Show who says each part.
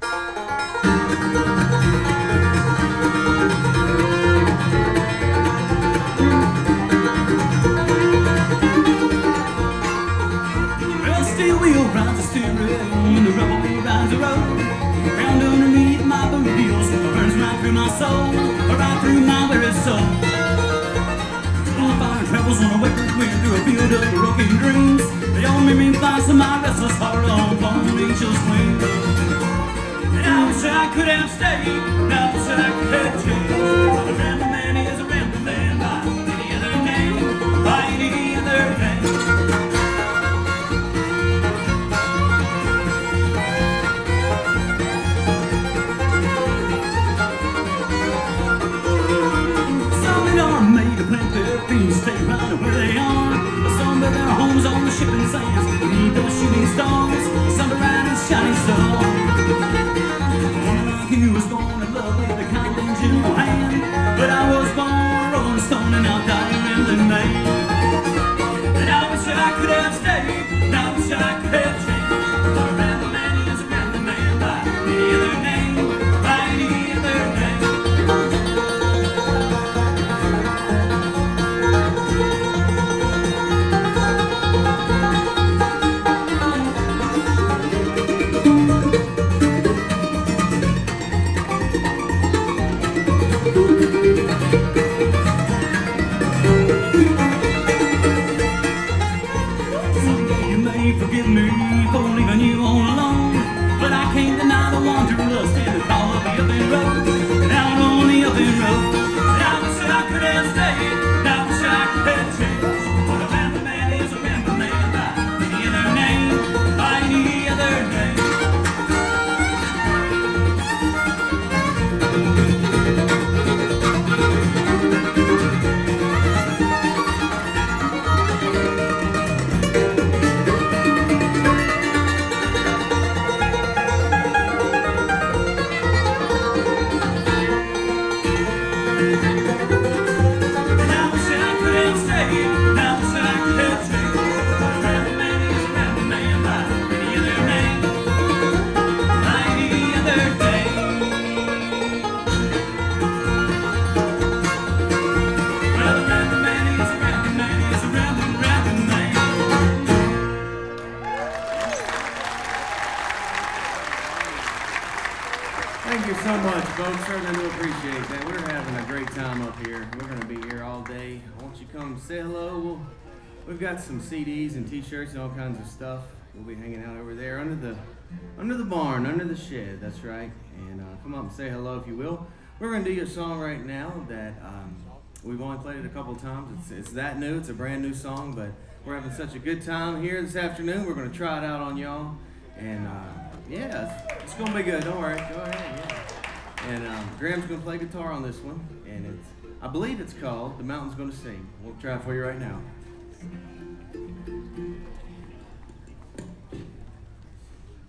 Speaker 1: Well, steel wheel rides the steering, the rubber wheel rides the road. Round underneath my boot heels, burns right through my soul, right through my very soul. The fire travels on a wayward wind through a field of broken dreams. They all make me fly so my restless heart on angel's wings. And I wish I could have stayed, and I wish I could have changed. But a random man is a random man by any other name, by any other name. Stay right where they are. Some build their homes on the shipping sands beneath those shooting stars. Some are riding shining stars. One like you was born in love with a kind and gentle hand, but I was born rolling stone and I'll die a rambling man. And I wish I could have stayed, and I wish I could have changed. But a random man is a random man by any other name, by any other name. Forgive me for leaving you all alone, but I can't deny the wanderlust and the call of the open road, out on the open road. And I wish I could have stayed, and I wish I could have changed. But a random man is a random man by any other name, by any other name.
Speaker 2: Thank you so much, folks. Certainly do appreciate that. We're having a great time up here. We're going to be here all day. Won't you come say hello? We've got some CDs and T-shirts and all kinds of stuff. We'll be hanging out over there under the barn, under the shed. That's right. And come up and say hello if you will. We're going to do you a song right now that we've only played it a couple times. It's that new. It's a brand new song, but we're having such a good time here this afternoon. We're going to try it out on y'all. And yeah, it's going to be good. Don't worry. Go ahead. Yeah. And Graham's going to play guitar on this one. And I believe it's called The Mountain's Gonna Sing. We'll try it for you right now.